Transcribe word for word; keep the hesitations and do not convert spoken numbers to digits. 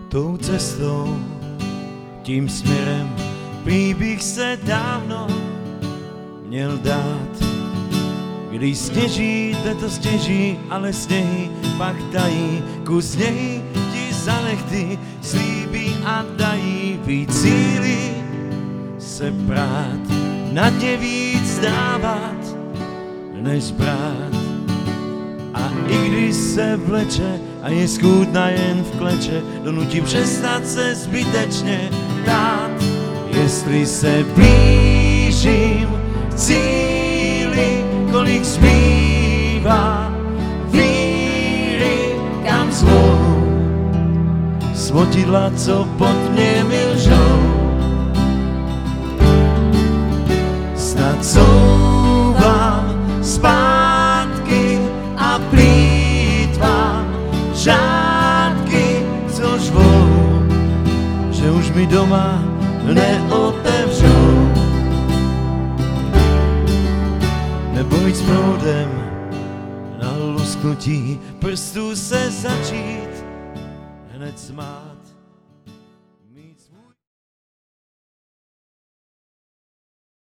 tou cestou, tím směrem prý bych se dávno měl dát. Když sněží, to sněží, ale sněhy pak tají, kus něj ti za nechty slíbí a dají víc síly se prát, na ně víc dávat než brát. A i když se vleče a je skůtna jen v kleče, donutí přestat se zbytečně ptát, jestli se blížím k cíli, kolik zbývá víry, kam zlou svotidla, co pod mě mi lžou. Snad couvám zpátky a plýtvám řádky, co žvou, že už mi doma neotevřou. Nebojď s proudem na lusknutí prstů se začít hned smát.